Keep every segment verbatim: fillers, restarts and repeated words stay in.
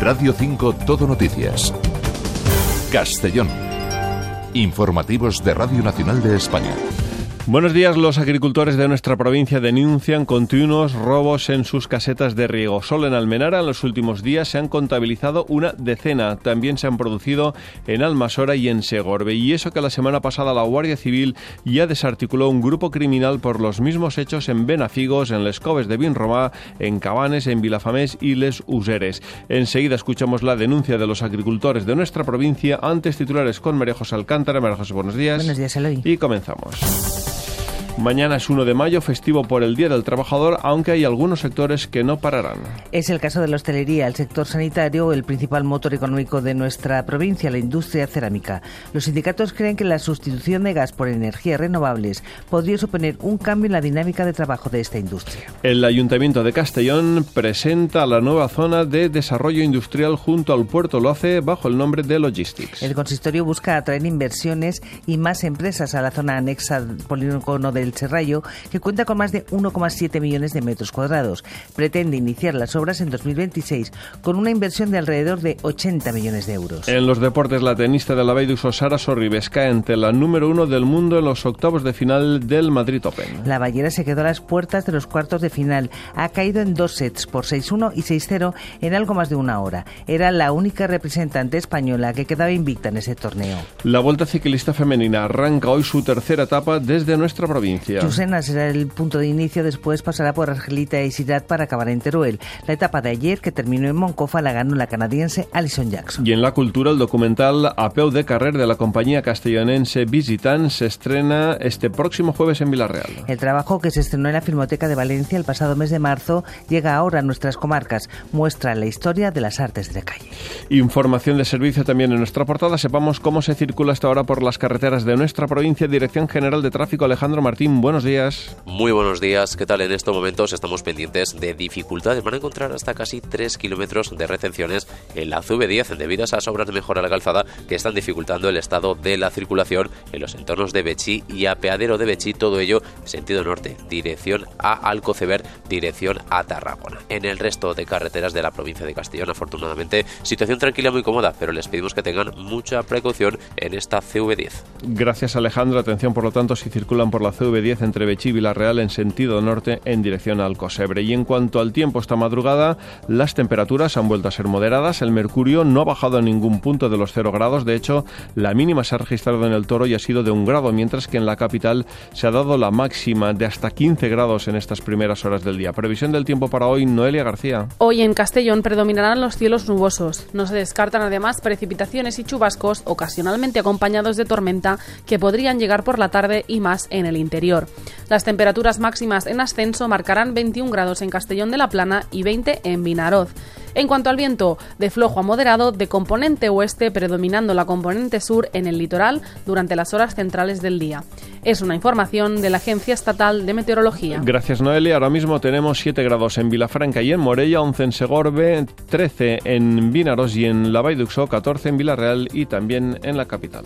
Radio cinco Todo Noticias. Castellón. Informativos de Radio Nacional de España. Buenos días. Los agricultores de nuestra provincia denuncian continuos robos en sus casetas de riego. Solo en Almenara en los últimos días se han contabilizado una decena. También se han producido en Almasora y en Segorbe. Y eso que la semana pasada la Guardia Civil ya desarticuló un grupo criminal por los mismos hechos en Benafigos, en Les Coves de Vinromà, en Cabanes, en Vilafamés y Les Useres. Enseguida escuchamos la denuncia de los agricultores de nuestra provincia. Antes, titulares con María José Alcántara. María José, buenos días. Buenos días, Eloy. Y comenzamos. Mañana es uno de mayo, festivo por el Día del Trabajador, aunque hay algunos sectores que no pararán. Es el caso de la hostelería, el sector sanitario, el principal motor económico de nuestra provincia, la industria cerámica. Los sindicatos creen que la sustitución de gas por energías renovables podría suponer un cambio en la dinámica de trabajo de esta industria. El Ayuntamiento de Castellón presenta la nueva zona de desarrollo industrial junto al puerto. Lo hace bajo el nombre de Logistics. El consistorio busca atraer inversiones y más empresas a la zona anexa al polígono del Serrallo, que cuenta con más de uno coma siete millones de metros cuadrados. Pretende iniciar las obras en dos mil veintiséis con una inversión de alrededor de ochenta millones de euros. En los deportes, la tenista de la Baidux, Sara Sorribes, cae ante la número uno del mundo en los octavos de final del Madrid Open. La ballera se quedó a las puertas de los cuartos de final. Ha caído en dos sets por seis uno y seis cero en algo más de una hora. Era la única representante española que quedaba invicta en ese torneo. La Vuelta Ciclista Femenina arranca hoy su tercera etapa desde nuestra provincia. Chusena será el punto de inicio, después pasará por Argelita y Ciudad para acabar en Teruel. La etapa de ayer, que terminó en Moncofa, la ganó la canadiense Alison Jackson. Y en la cultura, el documental A peu de carrer de la compañía castellonense Visitant se estrena este próximo jueves en Villarreal. El trabajo, que se estrenó en la Filmoteca de Valencia el pasado mes de marzo, llega ahora a nuestras comarcas. Muestra la historia de las artes de calle. Información de servicio también en nuestra portada. Sepamos cómo se circula hasta ahora por las carreteras de nuestra provincia. Dirección General de Tráfico, Alejandro Martín. Buenos días. Muy buenos días. ¿Qué tal? En estos momentos estamos pendientes de dificultades. Van a encontrar hasta casi tres kilómetros de retenciones en la C V diez debido a esas obras de mejora a la calzada que están dificultando el estado de la circulación en los entornos de Betxí y Apeadero de Betxí. Todo ello sentido norte, dirección a Alcoceber, dirección a Tarragona. En el resto de carreteras de la provincia de Castellón, afortunadamente, situación tranquila, muy cómoda, pero les pedimos que tengan mucha precaución en esta C V diez. Gracias, Alejandro. Atención, por lo tanto, si circulan por la C V diez entre Betxí y Villarreal en sentido norte en dirección a Alcocebre. Y en cuanto al tiempo, esta madrugada las temperaturas han vuelto a ser moderadas. El mercurio no ha bajado a ningún punto de los cero grados. De hecho, la mínima se ha registrado en el Toro y ha sido de un grado, mientras que en la capital se ha dado la máxima de hasta quince grados en estas primeras horas del día. Previsión del tiempo para hoy, Noelia García. Hoy en Castellón predominarán los cielos nubosos. No se descartan además precipitaciones y chubascos, ocasionalmente acompañados de tormenta, que podrían llegar por la tarde y más en el interior. Las temperaturas máximas en ascenso marcarán veintiún grados en Castellón de la Plana y veinte en Vinaroz. En cuanto al viento, de flojo a moderado, de componente oeste, predominando la componente sur en el litoral durante las horas centrales del día. Es una información de la Agencia Estatal de Meteorología. Gracias, Noelia. Ahora mismo tenemos siete grados en Vilafranca y en Morella, once en Segorbe, trece en Vinaroz y en la Baidux, catorce en Villarreal y también en la capital.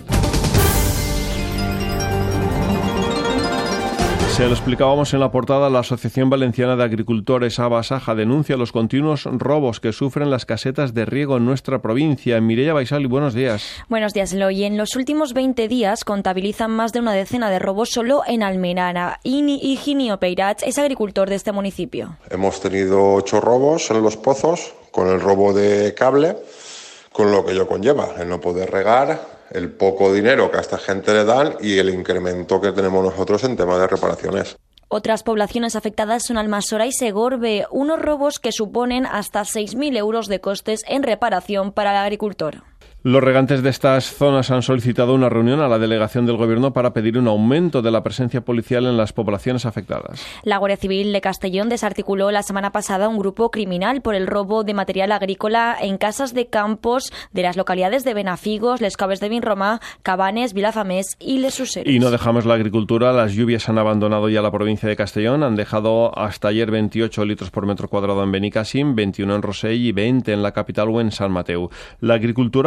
Se lo explicábamos en la portada, la Asociación Valenciana de Agricultores Abasaja denuncia los continuos robos que sufren las casetas de riego en nuestra provincia. Mireia Baisali, buenos días. Buenos días, Eloy. En los últimos veinte días contabilizan más de una decena de robos solo en Almenara. Higinio Peirats es agricultor de este municipio. Hemos tenido ocho robos en los pozos, con el robo de cable, con lo que ello conlleva, el no poder regar, el poco dinero que a esta gente le dan y el incremento que tenemos nosotros en tema de reparaciones. Otras poblaciones afectadas son Almasora y Segorbe, unos robos que suponen hasta seis mil euros de costes en reparación para el agricultor. Los regantes de estas zonas han solicitado una reunión a la delegación del Gobierno para pedir un aumento de la presencia policial en las poblaciones afectadas. La Guardia Civil de Castellón desarticuló la semana pasada un grupo criminal por el robo de material agrícola en casas de campos de las localidades de Benafigos, Les Coves de Vinromà, Cabanes, Vilafamés y Les Useres. Y no dejamos la agricultura. Las lluvias han abandonado ya la provincia de Castellón. Han dejado hasta ayer veintiocho litros por metro cuadrado en Benicàssim, veintiuno en Rossell y veinte en la capital o en San Mateu. La agricultura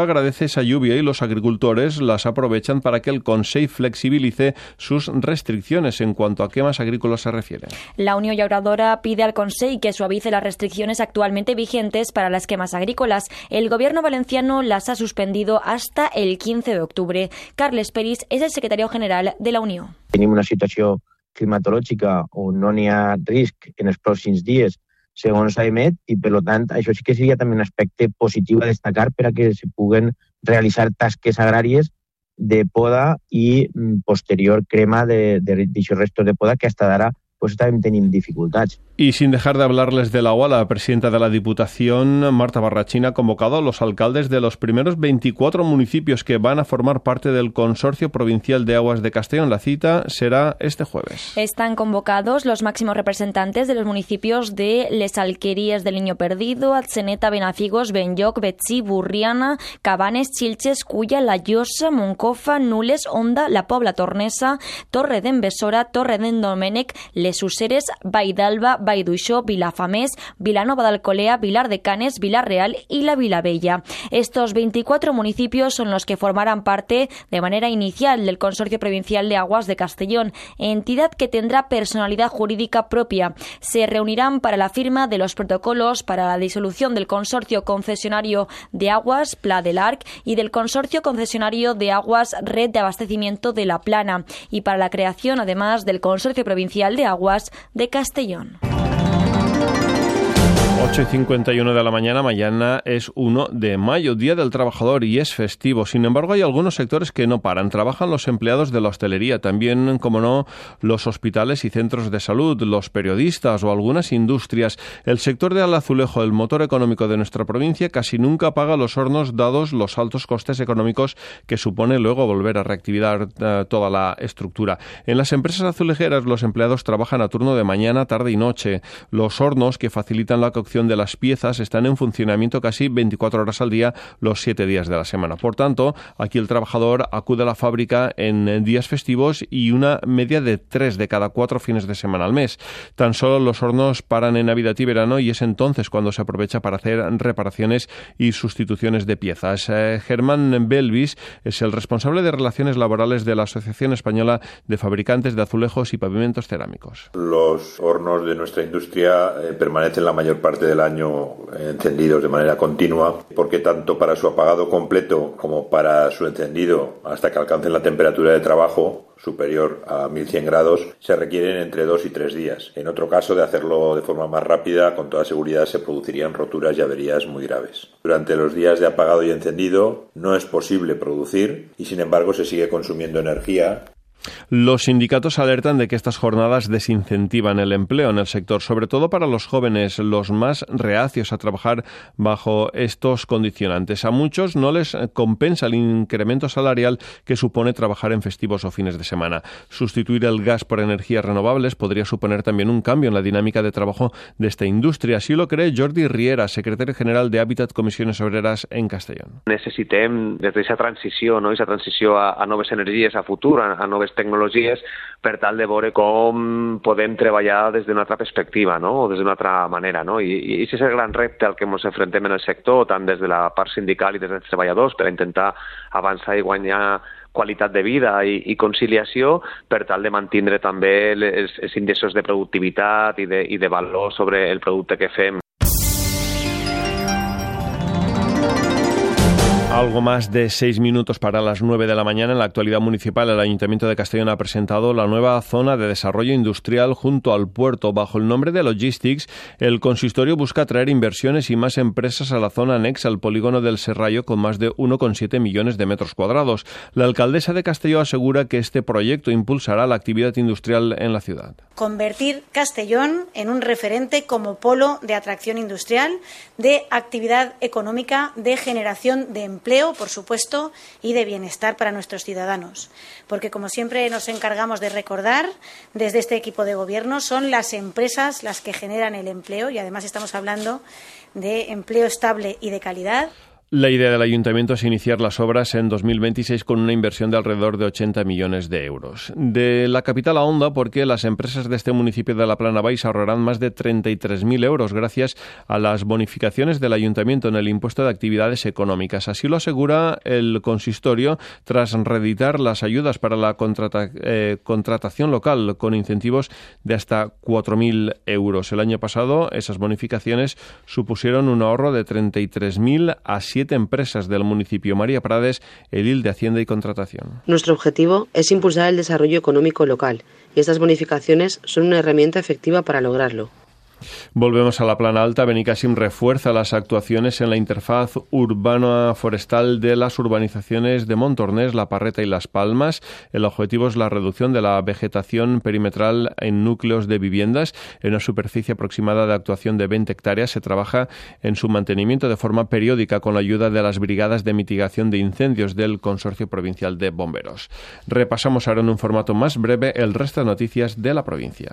agradece esa lluvia y los agricultores las aprovechan para que el Consell flexibilice sus restricciones en cuanto a quemas agrícolas se refiere. La Unión Llauradora pide al Consell que suavice las restricciones actualmente vigentes para las quemas agrícolas. El gobierno valenciano las ha suspendido hasta el quince de octubre. Carles Peris és el secretari general de la Unió. Tenim una situació climatològica on no n'hi ha risc en els pròxims dies, segons s'ha emet, i per tant això sí que seria també un aspecte positiu a destacar per a que se puguen realitzar tasques agràries de poda i posterior crema d'aixòs restos de poda que hasta d'ara pues también tenemos dificultades. Y sin dejar de hablarles del agua, la presidenta de la Diputación, Marta Barrachín, ha convocado a los alcaldes de los primeros veinticuatro municipios que van a formar parte del Consorcio Provincial de Aguas de Castellón. La cita será este jueves. Están convocados los máximos representantes de los municipios de Les Alquerías del Niño Perdido, Atzeneta, Benafigos, Benlloc, Betxí, Burriana, Cabanes, Xilxes, Culla, La Llosa, Moncofa, Nules, Onda, La Pobla Tornesa, Torre d'en Besora, Torre d'en Domènec, Les Useres, Vall d'Alba, Vall d'Uixó, Vilafamés, Vilanova d'Alcolea, Vilar de Canes, Vilar-real y la Vilavella. Estos veinticuatro municipios son los que formarán parte de manera inicial del Consorcio Provincial de Aguas de Castellón, entidad que tendrá personalidad jurídica propia. Se reunirán para la firma de los protocolos para la disolución del Consorcio Concesionario de Aguas, Pla del Arc, y del Consorcio Concesionario de Aguas, Red de Abastecimiento de La Plana, y para la creación, además, del Consorcio Provincial de Aguas de Castellón. ocho y cincuenta y uno de la mañana, mañana es uno de mayo, Día del Trabajador, y es festivo. Sin embargo, hay algunos sectores que no paran. Trabajan los empleados de la hostelería, también, como no, los hospitales y centros de salud, los periodistas o algunas industrias. El sector del azulejo, el motor económico de nuestra provincia, casi nunca paga los hornos dados los altos costes económicos que supone luego volver a reactivar uh, toda la estructura. En las empresas azulejeras, los empleados trabajan a turno de mañana, tarde y noche. Los hornos que facilitan la cocción de las piezas están en funcionamiento casi veinticuatro horas al día, los siete días de la semana. Por tanto, aquí el trabajador acude a la fábrica en días festivos y una media de tres de cada cuatro fines de semana al mes. Tan solo los hornos paran en Navidad y verano, y es entonces cuando se aprovecha para hacer reparaciones y sustituciones de piezas. Eh, Germán Belvis es el responsable de Relaciones Laborales de la Asociación Española de Fabricantes de Azulejos y Pavimentos Cerámicos. Los hornos de nuestra industria eh, permanecen la mayor parte del año encendidos de manera continua, porque tanto para su apagado completo como para su encendido hasta que alcancen la temperatura de trabajo superior a mil cien grados se requieren entre dos y tres días. En otro caso, de hacerlo de forma más rápida, con toda seguridad se producirían roturas y averías muy graves. Durante los días de apagado y encendido no es posible producir y, sin embargo, se sigue consumiendo energía. Los sindicatos alertan de que estas jornadas desincentivan el empleo en el sector, sobre todo para los jóvenes, los más reacios a trabajar bajo estos condicionantes. A muchos no les compensa el incremento salarial que supone trabajar en festivos o fines de semana. Sustituir el gas por energías renovables podría suponer también un cambio en la dinámica de trabajo de esta industria. Así lo cree Jordi Riera, secretario general de Habitat Comissiones Obreres en Castellón. Necessitem, des d'aquesta transició, no? aquesta transició a, a noves energies, a futur, a, a noves tecnologies, per tal de veure com podem treballar des d'una altra perspectiva, no? o des d'una altra manera. No? I, i aquest és el gran repte al que ens enfrontem en el sector, tant des de la part sindical i des dels treballadors, per intentar avançar i guanyar qualitat de vida i, i conciliació, per tal de mantindre també els, els índices de productivitat i de, i de valor sobre el producte que fem. Algo más de seis minutos para las nueve de la mañana. En la actualidad municipal, el Ayuntamiento de Castellón ha presentado la nueva zona de desarrollo industrial junto al puerto. Bajo el nombre de Logistics, el consistorio busca atraer inversiones y más empresas a la zona anexa al polígono del Serrallo, con más de uno coma siete millones de metros cuadrados. La alcaldesa de Castelló asegura que este proyecto impulsará la actividad industrial en la ciudad. Convertir Castellón en un referente como polo de atracción industrial, de actividad económica, de generación de empleo, empleo, por supuesto, y de bienestar para nuestros ciudadanos. Porque, como siempre nos encargamos de recordar, desde este equipo de gobierno, son las empresas las que generan el empleo, y además estamos hablando de empleo estable y de calidad. La idea del ayuntamiento es iniciar las obras en dos mil veintiséis con una inversión de alrededor de ochenta millones de euros. De la capital a Onda, porque las empresas de este municipio de La Plana Baix ahorrarán más de treinta y tres mil euros gracias a las bonificaciones del ayuntamiento en el impuesto de actividades económicas. Así lo asegura el consistorio tras reeditar las ayudas para la contrata, eh, contratación local con incentivos de hasta cuatro mil euros. El año pasado esas bonificaciones supusieron un ahorro de treinta y tres mil a siete empresas del municipio. María Prades, edil de Hacienda y Contratación. Nuestro objetivo es impulsar el desarrollo económico local y estas bonificaciones son una herramienta efectiva para lograrlo. Volvemos a la Plana Alta. Benicàssim refuerza las actuaciones en la interfaz urbana forestal de las urbanizaciones de Montornès, La Parreta y Las Palmas. El objetivo es la reducción de la vegetación perimetral en núcleos de viviendas. En una superficie aproximada de actuación de veinte hectáreas se trabaja en su mantenimiento de forma periódica con la ayuda de las brigadas de mitigación de incendios del Consorcio Provincial de Bomberos. Repasamos ahora en un formato más breve el resto de noticias de la provincia.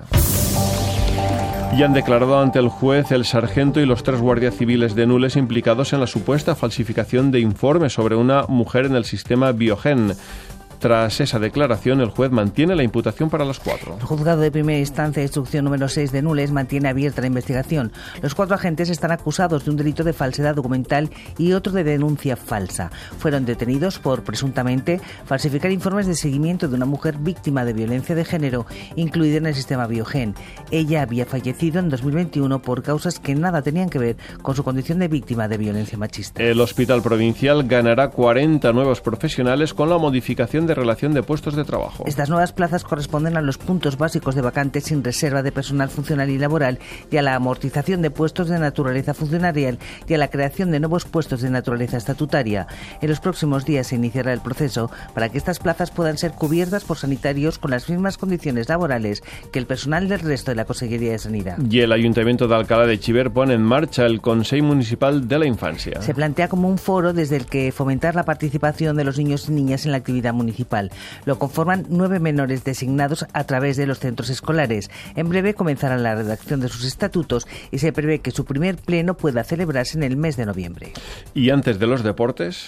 Y han declarado ante el juez el sargento y los tres guardias civiles de Nules implicados en la supuesta falsificación de informes sobre una mujer en el sistema Biogen. Tras esa declaración, el juez mantiene la imputación para los cuatro. El juzgado de primera instancia de instrucción número seis de Nules mantiene abierta la investigación. Los cuatro agentes están acusados de un delito de falsedad documental y otro de denuncia falsa. Fueron detenidos por, presuntamente, falsificar informes de seguimiento de una mujer víctima de violencia de género, incluida en el sistema Biogen. Ella había fallecido en dos mil veintiuno por causas que nada tenían que ver con su condición de víctima de violencia machista. El Hospital Provincial ganará cuarenta nuevos profesionales con la modificación de relación de puestos de trabajo. Estas nuevas plazas corresponden a los puntos básicos de vacantes sin reserva de personal funcional y laboral y a la amortización de puestos de naturaleza funcionarial y a la creación de nuevos puestos de naturaleza estatutaria. En los próximos días se iniciará el proceso para que estas plazas puedan ser cubiertas por sanitarios con las mismas condiciones laborales que el personal del resto de la Consellería de Sanidad. Y el Ayuntamiento de Alcalá de Xiver pone en marcha el Consell Municipal de la Infancia. Se plantea como un foro desde el que fomentar la participación de los niños y niñas en la actividad municipal. Lo conforman nueve menores designados a través de los centros escolares. En breve comenzará la redacción de sus estatutos y se prevé que su primer pleno pueda celebrarse en el mes de noviembre. Y antes de los deportes...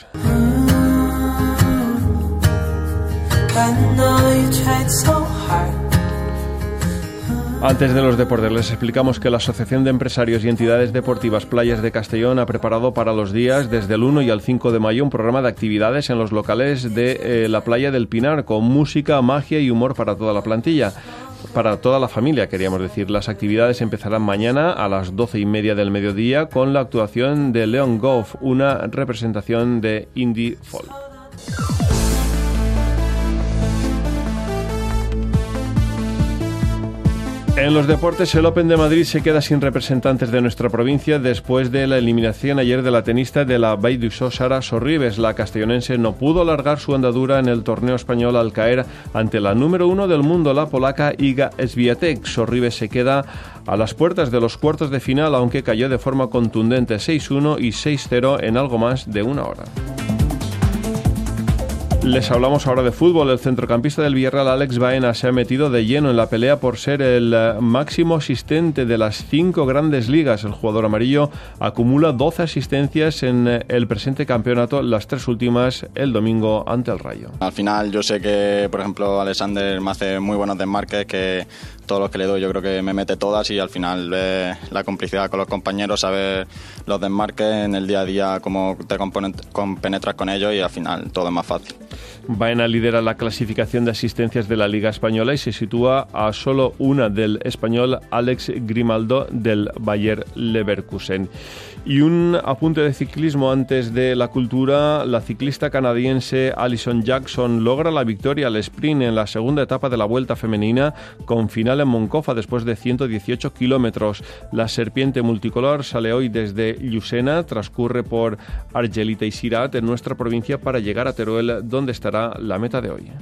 Antes de los deportes, les explicamos que la Asociación de Empresarios y Entidades Deportivas Playas de Castellón ha preparado para los días desde el uno y al cinco de mayo un programa de actividades en los locales de eh, la Playa del Pinar, con música, magia y humor para toda la plantilla. Para toda la familia, queríamos decir. Las actividades empezarán mañana a las doce y media del mediodía con la actuación de Leon Goff, una representación de indie folk. En los deportes, el Open de Madrid se queda sin representantes de nuestra provincia después de la eliminación ayer de la tenista de la Vall d'Uixó, Sara Sorribes. La castellonense no pudo alargar su andadura en el torneo español al caer ante la número uno del mundo, la polaca Iga Swiatek. Sorribes se queda a las puertas de los cuartos de final, aunque cayó de forma contundente seis uno y seis cero en algo más de una hora. Les hablamos ahora de fútbol. El centrocampista del Villarreal, Alex Baena, se ha metido de lleno en la pelea por ser el máximo asistente de las cinco grandes ligas. El jugador amarillo acumula doce asistencias en el presente campeonato, las tres últimas el domingo ante el Rayo. Al final yo sé que, por ejemplo, Alexander me hace muy buenos desmarques, que todos los que le doy yo creo que me mete todas, y al final ve la complicidad con los compañeros, saber los desmarques en el día a día, cómo te compenetras con ellos, y al final todo es más fácil. Baena lidera la clasificación de asistencias de la Liga Española y se sitúa a solo una del español Alex Grimaldo del Bayer Leverkusen. Y un apunte de ciclismo antes de la cultura. La ciclista canadiense Alison Jackson logra la victoria al sprint en la segunda etapa de la Vuelta Femenina, con final en Moncofa después de ciento dieciocho kilómetros. La serpiente multicolor sale hoy desde Llucena, transcurre por Argelita y Cirat en nuestra provincia para llegar a Teruel, donde estará la meta de hoy.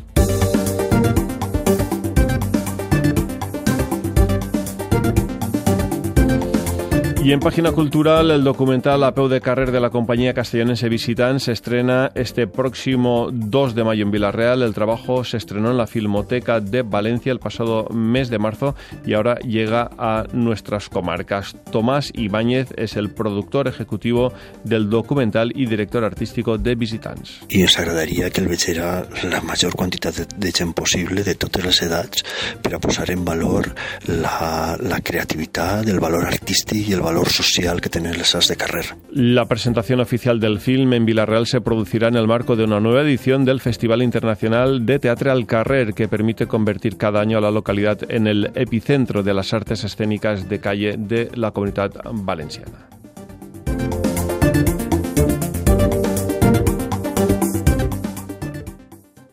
I en pàgina cultural, el documental A peu de carrer de la compañía castellonense Visitants se estrena este próximo dos de mayo en Villarreal. El trabajo se estrenó en la Filmoteca de Valencia el pasado mes de marzo y ahora llega a nuestras comarcas. Tomás Ibáñez es el productor ejecutivo del documental i director artístico de Visitants. I ens agradaria que el vegera la major quantitat de, de gent possible, de totes les edats, per a posar en valor la, la creativitat, el valor artístic i el valor social que tienen las arts de carrer. La presentación oficial del film en Villarreal se producirá en el marco de una nueva edición del Festival Internacional de Teatre al Carrer, que permite convertir cada año a la localidad en el epicentro de las artes escénicas de calle de la Comunitat Valenciana.